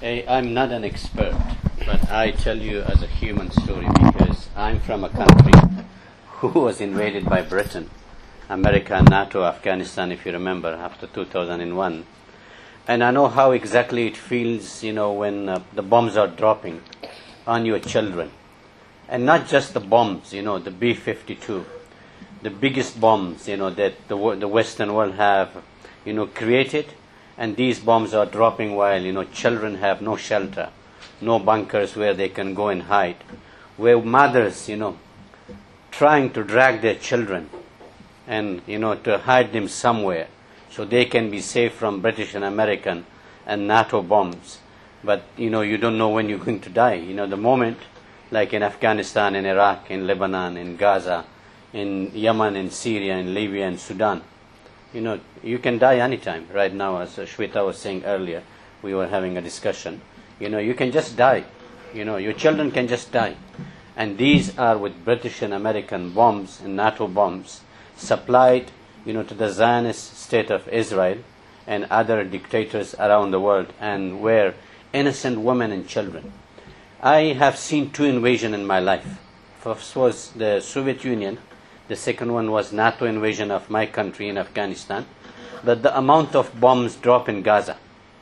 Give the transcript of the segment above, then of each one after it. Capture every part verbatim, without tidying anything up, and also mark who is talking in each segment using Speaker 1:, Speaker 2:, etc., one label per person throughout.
Speaker 1: I, I'm not an expert, but I tell you as a human story because I'm from a country who was invaded by Britain, America, NATO, Afghanistan, if you remember, after two thousand one. And I know how exactly it feels, you know, when uh, the bombs are dropping on your children. And not just the bombs, you know, the B fifty-two, the biggest bombs, you know, that the, the Western world have, you know, created. And these bombs are dropping while, you know, children have no shelter, no bunkers where they can go and hide, where mothers, you know, trying to drag their children and, you know, to hide them somewhere so they can be safe from British and American and NATO bombs. But, you know, you don't know when you're going to die. You know, the moment, like in Afghanistan, in Iraq, in Lebanon, in Gaza, in Yemen, in Syria, in Libya, and Sudan, you know, you can die anytime. Right now, as Shweta was saying earlier, we were having a discussion. You know, you can just die. You know, your children can just die. And these are with British and American bombs and NATO bombs supplied, you know, to the Zionist state of Israel and other dictators around the world, and where innocent women and children. I have seen two invasions in my life. First was the Soviet Union. The second one was NATO invasion of my country in Afghanistan. But the amount of bombs dropped in Gaza,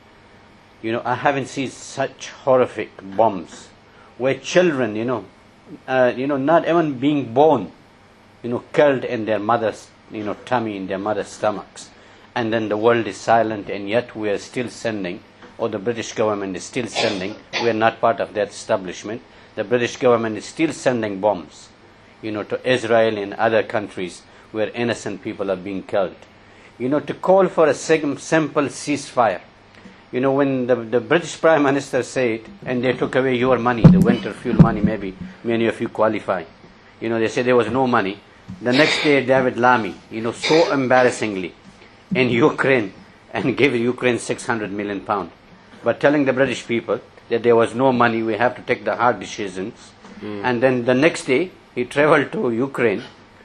Speaker 1: you know, I haven't seen such horrific bombs where children, you know, uh, you know, not even being born, you know, killed in their mother's, you know, tummy, in their mother's stomachs. And then the world is silent, and yet we are still sending, or the British government is still sending, we are not part of that establishment, the British government is still sending bombs, you know, to Israel and other countries where innocent people are being killed. You know, to call for a simple ceasefire. You know, when the, the British Prime Minister said, and they took away your money, the winter fuel money, maybe many of you qualify. You know, they said there was no money. The next day, David Lammy, you know, so embarrassingly, in Ukraine, and gave Ukraine six hundred million pounds. But telling the British people that there was no money, we have to take the hard decisions. Mm. And then the next day, he traveled to Ukraine,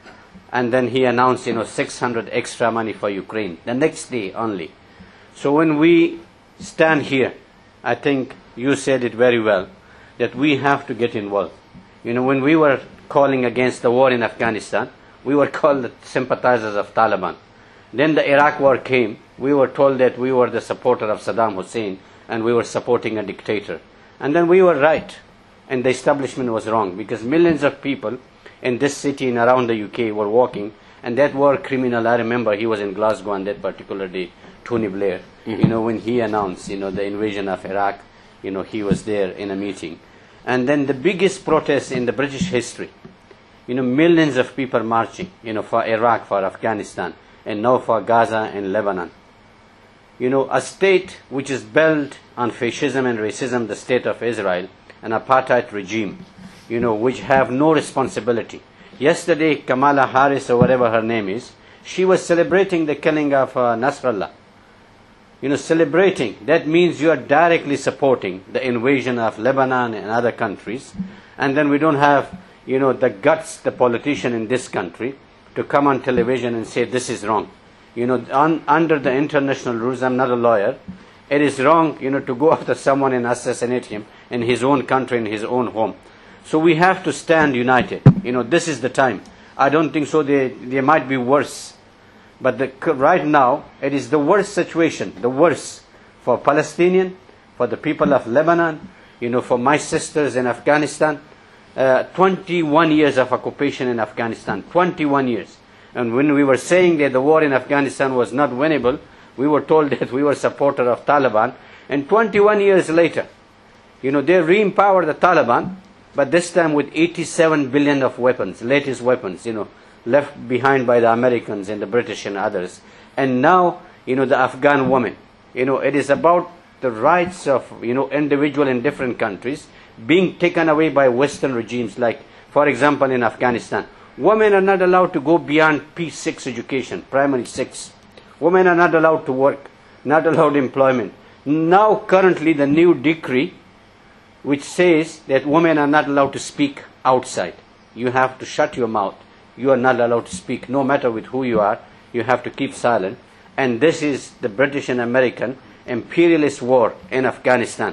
Speaker 1: and then he announced, you know, six hundred extra money for Ukraine, the next day only. So when we stand here, I think you said it very well, that we have to get involved. You know, when we were calling against the war in Afghanistan, we were called the sympathizers of Taliban. Then the Iraq war came, we were told that we were the supporter of Saddam Hussein, and we were supporting a dictator. And then we were right, and the establishment was wrong, because millions of people in this city and around the U K were walking, and that war criminal, I remember he was in Glasgow on that particular day, Tony Blair, mm-hmm. you know, when he announced, you know, the invasion of Iraq, you know, he was there in a meeting. And then the biggest protest in the British history, you know, millions of people marching, you know, for Iraq, for Afghanistan, and now for Gaza and Lebanon. You know, a state which is built on fascism and racism, the state of Israel, an apartheid regime, you know, which have no responsibility. Yesterday, Kamala Harris, or whatever her name is, she was celebrating the killing of uh, Nasrallah. You know, celebrating, that means you are directly supporting the invasion of Lebanon and other countries. And then we don't have, you know, the guts, the politician in this country, to come on television and say this is wrong. You know, on, under the international rules, I'm not a lawyer, it is wrong, you know, to go after someone and assassinate him in his own country, in his own home. So we have to stand united. You know, this is the time. I don't think so. They, they might be worse. But the, right now, it is the worst situation, the worst for Palestinian, for the people of Lebanon, you know, for my sisters in Afghanistan. Uh, twenty-one years of occupation in Afghanistan, twenty-one years. And when we were saying that the war in Afghanistan was not winnable, we were told that we were supporter of Taliban. And twenty-one years later, you know, they re-empowered the Taliban, but this time with eighty-seven billion of weapons, latest weapons, you know, left behind by the Americans and the British and others. And now, you know, the Afghan woman, you know, it is about the rights of, you know, individual in different countries being taken away by Western regimes. Like, for example, in Afghanistan, women are not allowed to go beyond P six education, primary six. Women are not allowed to work, not allowed employment. Now, currently, the new decree, which says that women are not allowed to speak outside. You have to shut your mouth. You are not allowed to speak, no matter with who you are. You have to keep silent. And this is the British and American imperialist war in Afghanistan,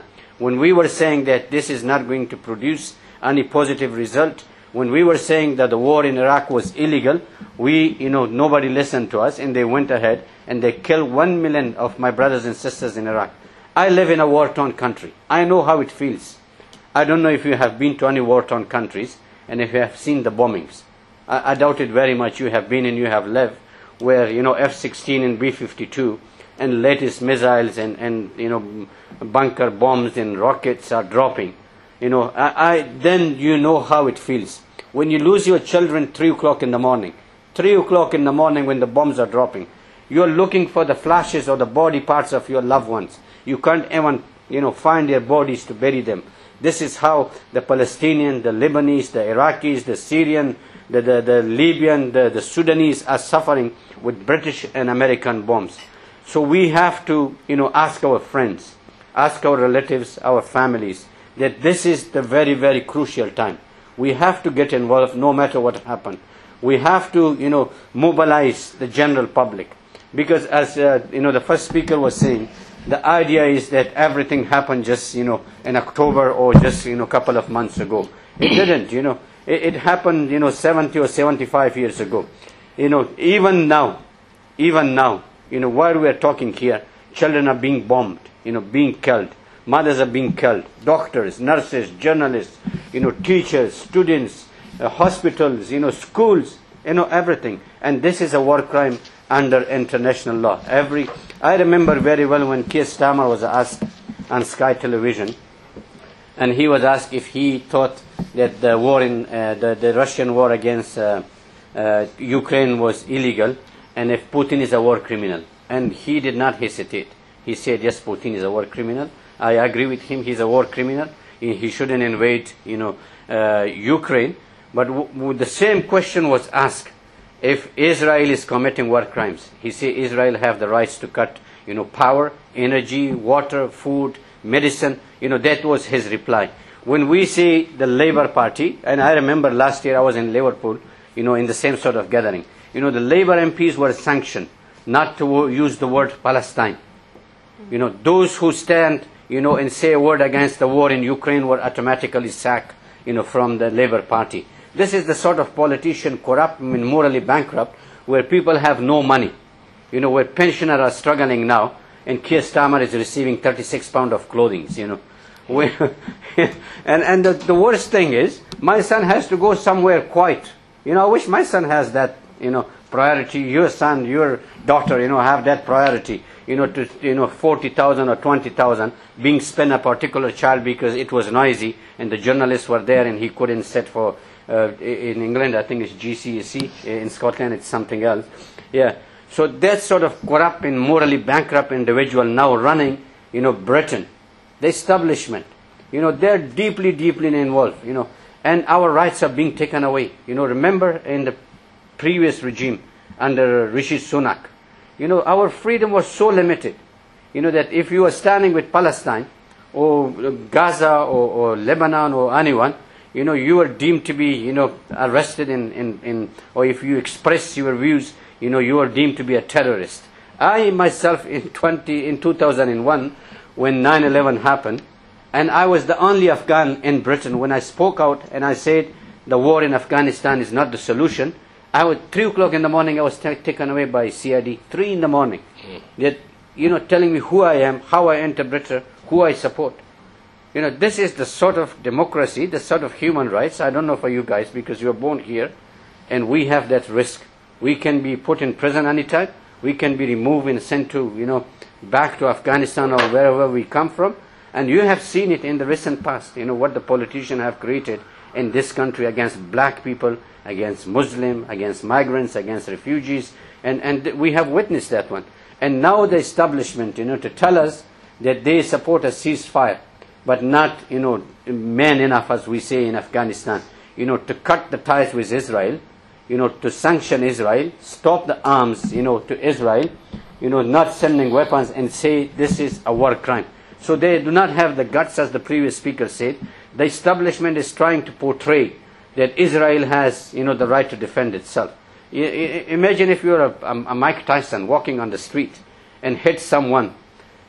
Speaker 1: when we were saying that this is not going to produce any positive result, when we were saying that the war in Iraq was illegal, we, you know, nobody listened to us, and they went ahead and they killed one million of my brothers and sisters in Iraq. I live in a war-torn country. I know how it feels. I don't know if you have been to any war-torn countries and if you have seen the bombings. I, I doubt it very much. You have been and you have lived where, you know, F sixteen and B fifty-two and latest missiles and, and you know, bunker bombs and rockets are dropping. You know, I, I then you know how it feels. When you lose your children three o'clock in the morning, three o'clock in the morning when the bombs are dropping, you're looking for the flashes or the body parts of your loved ones. You can't even, you know, find their bodies to bury them. This is how the Palestinian, the Lebanese, the Iraqis, the Syrian, the, the, the Libyan, the, the Sudanese are suffering with British and American bombs. So we have to, you know, ask our friends, ask our relatives, our families, that this is the very, very crucial time. We have to get involved no matter what happens. We have to, you know, mobilize the general public. Because as, uh, you know, the first speaker was saying, the idea is that everything happened just, you know, in October or just, you know, a couple of months ago. It didn't, you know. It, it happened, you know, seventy or seventy-five years ago. You know, even now, even now, you know, while we are talking here, children are being bombed, you know, being killed. Mothers are being killed. Doctors, nurses, journalists, you know, teachers, students, uh, hospitals, you know, schools, you know, everything. And this is a war crime under international law. Every, I remember very well when Keir Starmer was asked on Sky Television, and he was asked if he thought that the war in uh, the, the Russian war against uh, uh, Ukraine was illegal, and if Putin is a war criminal. And he did not hesitate. He said, yes, Putin is a war criminal. I agree with him. He's a war criminal. He, he shouldn't invade, you know, uh, Ukraine. But w- w- the same question was asked. If Israel is committing war crimes, he said Israel have the rights to cut, you know, power, energy, water, food, medicine. You know, that was his reply. When we say the Labour Party, and I remember last year I was in Liverpool, you know, in the same sort of gathering. You know, the Labour M Ps were sanctioned not to use the word Palestine. You know, those who stand, you know, and say a word against the war in Ukraine were automatically sacked, you know, from the Labour Party. This is the sort of politician, corrupt, I mean, morally bankrupt, where people have no money. You know, where pensioners are struggling now, and Keir Starmer is receiving thirty-six pounds of clothing, you know. and and the, the worst thing is, my son has to go somewhere quiet. You know, I wish my son has that, you know, priority. Your son, your daughter, you know, have that priority. You know, to, you know, forty thousand or twenty thousand being spent on a particular child because it was noisy and the journalists were there and he couldn't sit for, uh, in England, I think it's G C S E, in Scotland it's something else. Yeah. So that sort of corrupt and morally bankrupt individual now running, you know, Britain, the establishment, you know, they're deeply, deeply involved, you know, and our rights are being taken away. You know, remember in the previous regime under Rishi Sunak, you know, our freedom was so limited, you know, that if you were standing with Palestine or Gaza or, or Lebanon or anyone, you know, you were deemed to be, you know, arrested in, in, in, or if you express your views, you know, you are deemed to be a terrorist. I myself in twenty in two thousand one, when nine eleven happened, and I was the only Afghan in Britain when I spoke out and I said the war in Afghanistan is not the solution. I was three o'clock in the morning. I was t- taken away by C I D. Three in the morning. Mm. That, you know, telling me who I am, how I enter Britain, who I support. You know, this is the sort of democracy, the sort of human rights. I don't know for you guys because you are born here, and we have that risk. We can be put in prison anytime. We can be removed and sent to, you know, back to Afghanistan or wherever we come from. And you have seen it in the recent past, you know, what the politicians have created in this country against black people, against Muslims, against migrants, against refugees. And, and we have witnessed that one. And now the establishment, you know, to tell us that they support a ceasefire, but not, you know, man enough, as we say in Afghanistan, you know, to cut the ties with Israel, you know, to sanction Israel, stop the arms, you know, to Israel, you know, not sending weapons and say this is a war crime. So they do not have the guts, as the previous speaker said. The establishment is trying to portray that Israel has, you know, the right to defend itself. I, I, imagine if you're a, a, a Mike Tyson walking on the street and hit someone,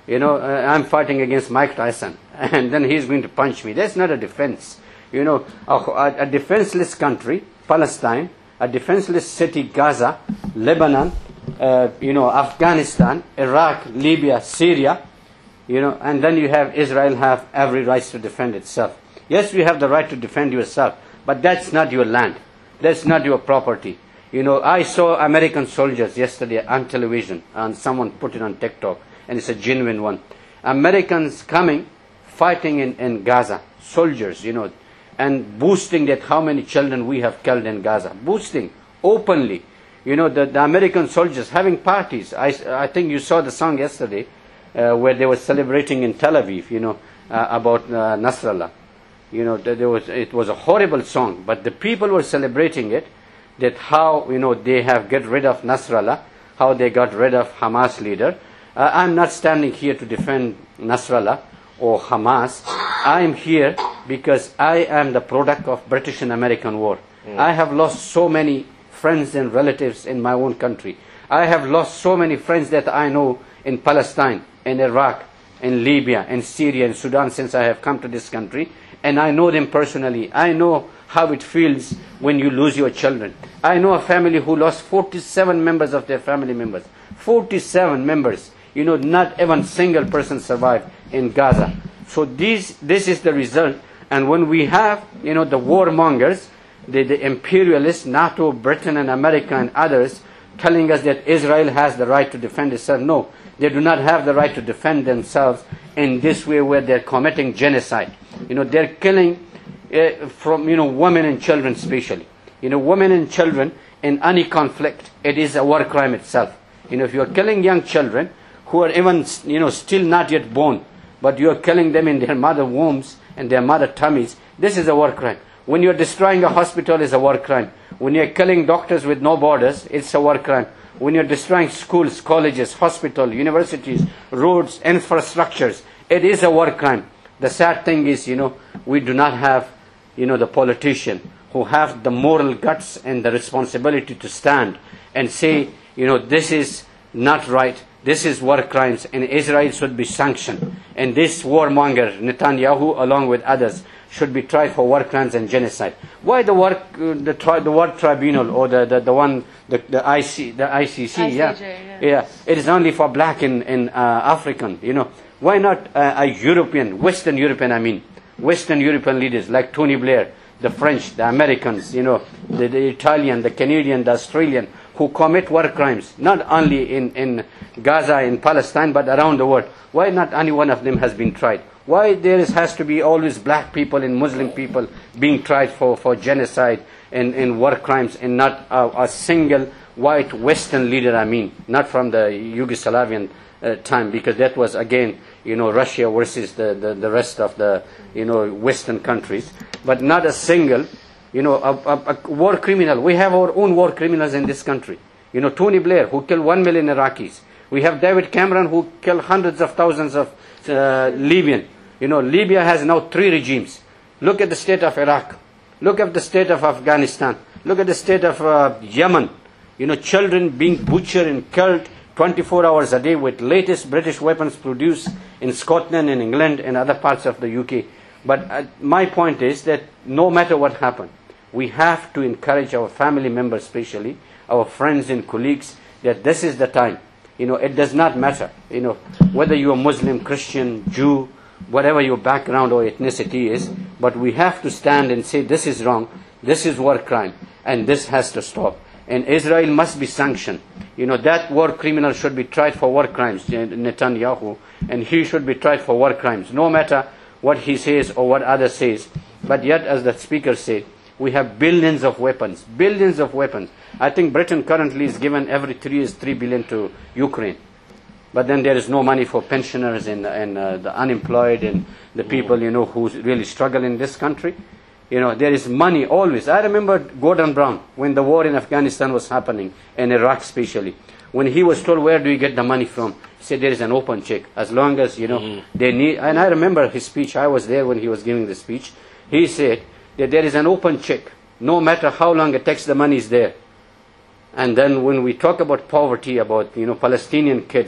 Speaker 1: You know, uh, I'm fighting against Mike Tyson, and then he's going to punch me. That's not a defense. You know, a, a, a defenseless country, Palestine, a defenseless city, Gaza, Lebanon, uh, you know, Afghanistan, Iraq, Libya, Syria, you know, and then you have Israel have every right to defend itself. Yes, you have the right to defend yourself, but that's not your land. That's not your property. You know, I saw American soldiers yesterday on television, and someone put it on TikTok, and it's a genuine one. Americans coming, fighting in, in Gaza, soldiers, you know, and boasting that how many children we have killed in Gaza. Boasting openly. You know, the, the American soldiers having parties. I, I think you saw the song yesterday uh, where they were celebrating in Tel Aviv, you know, uh, about uh, Nasrallah. You know, there was, it was a horrible song, but the people were celebrating it, that how, you know, they have get rid of Nasrallah, how they got rid of Hamas leader. Uh, I'm not standing here to defend Nasrallah or Hamas. I'm here because I am the product of British and American war. Mm. I have lost so many friends and relatives in my own country. I have lost so many friends that I know in Palestine, in Iraq, in Libya, in Syria, in Sudan since I have come to this country. And I know them personally. I know how it feels when you lose your children. I know a family who lost forty-seven members of their family members. forty-seven members. You know, not even single person survived in Gaza. So these, this is the result. And when we have, you know, the warmongers, the, the imperialists, NATO, Britain and America and others, telling us that Israel has the right to defend itself. No, they do not have the right to defend themselves in this way where they're committing genocide. You know, they're killing uh, from, you know, women and children especially. You know, women and children in any conflict, it is a war crime itself. You know, if you're killing young children who are even, you know, still not yet born, but you're killing them in their mother wombs and their mother tummies, this is a war crime. When you're destroying a hospital, it's a war crime. When you're killing doctors with no borders, it's a war crime. When you're destroying schools, colleges, hospitals, universities, roads, infrastructures, it is a war crime. The sad thing is, you know, we do not have, you know, the politician who have the moral guts and the responsibility to stand and say, you know, this is not right. This is war crimes, and Israel should be sanctioned. And this warmonger, Netanyahu, along with others, should be tried for war crimes and genocide. Why the war, uh, the, tri- the war tribunal or the, the, the one, the, the I C, the I C C,
Speaker 2: I C J,
Speaker 1: yeah,
Speaker 2: yeah,
Speaker 1: yeah, it is only for black and, and uh, African. You know, why not uh, a European, Western European? I mean, Western European leaders like Tony Blair, the French, the Americans, you know, the, the Italian, the Canadian, the Australian, who commit war crimes, not only in, in Gaza, in Palestine, but around the world. Why not any one of them has been tried? Why there is, has to be always black people and Muslim people being tried for, for genocide and, and war crimes, and not a, a single white Western leader, I mean, not from the Yugoslavian uh, time, because that was, again, you know, Russia versus the, the, the rest of the, you know, Western countries, but not a single, you know, a, a, a war criminal. We have our own war criminals in this country. You know, Tony Blair, who killed one million Iraqis. We have David Cameron, who killed hundreds of thousands of uh, Libyan. You know, Libya has now three regimes. Look at the state of Iraq. Look at the state of Afghanistan. Look at the state of uh, Yemen. You know, children being butchered and killed twenty-four hours a day with latest British weapons produced in Scotland and England and other parts of the U K. But uh, my point is that no matter what happened, we have to encourage our family members, especially our friends and colleagues, that this is the time. You know, it does not matter, you know, whether you're Muslim, Christian, Jew, whatever your background or ethnicity is, but we have to stand and say this is wrong, this is war crime, and this has to stop. And Israel must be sanctioned. You know, that war criminal should be tried for war crimes, Netanyahu, and he should be tried for war crimes, no matter what he says or what others says. But yet, as the speaker said, we have billions of weapons, billions of weapons. I think Britain currently is given every three years three billion to Ukraine. But then there is no money for pensioners and, and uh, the unemployed and the people, you know, who really struggle in this country. You know, there is money always. I remember Gordon Brown, when the war in Afghanistan was happening, and Iraq especially, when he was told, where do you get the money from? He said, there is an open check. As long as, you know, mm-hmm. they need, and I remember his speech, I was there when he was giving the speech. He said that there is an open check, no matter how long it takes, the money is there. And then when we talk about poverty, about, you know, Palestinian kids,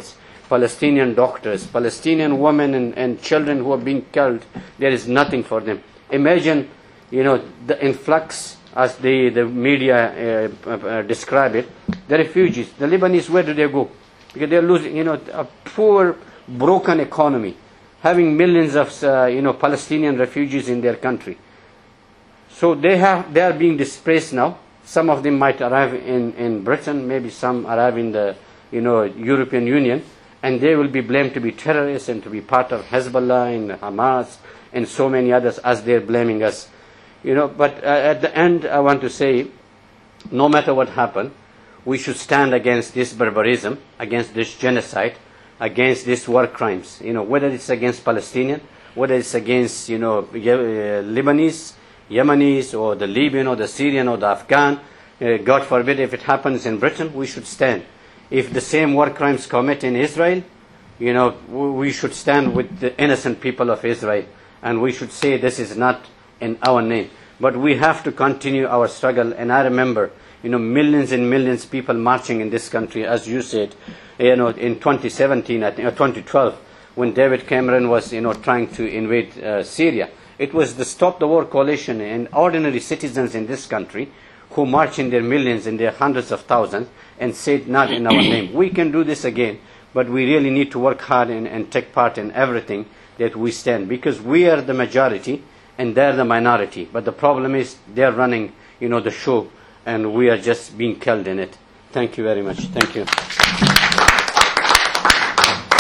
Speaker 1: Palestinian doctors, Palestinian women and, and children who are being killed. There is nothing for them. Imagine, you know, the influx, as the, the media uh, uh, describe it, the refugees, the Lebanese, where do they go? Because they're losing, you know, a poor, broken economy, having millions of, uh, you know, Palestinian refugees in their country. So they have, they are being displaced now. Some of them might arrive in, in Britain, maybe some arrive in the, you know, European Union, and they will be blamed to be terrorists and to be part of Hezbollah and Hamas and so many others, as they're blaming us. You know, but uh, at the end, I want to say, no matter what happened, we should stand against this barbarism, against this genocide, against these war crimes. You know, whether it's against Palestinian, whether it's against, you know, Lebanese, Yemenis, or the Libyan, or the Syrian, or the Afghan. Uh, God forbid if it happens in Britain, we should stand. If the same war crimes commit in Israel, you know, we should stand with the innocent people of Israel, and we should say this is not in our name. But we have to continue our struggle. And I remember, you know, millions and millions of people marching in this country, as you said, you know, in twenty seventeen, I think, or twenty twelve, when David Cameron was, you know, trying to invade uh, Syria. It was the Stop the War coalition and ordinary citizens in this country who marched in their millions, in their hundreds of thousands, and said, not in our name. We can do this again, but we really need to work hard and, and take part in everything that we stand, because we are the majority and they're the minority. But the problem is they're running, you know, the show, and we are just being killed in it. Thank you very much. Thank you.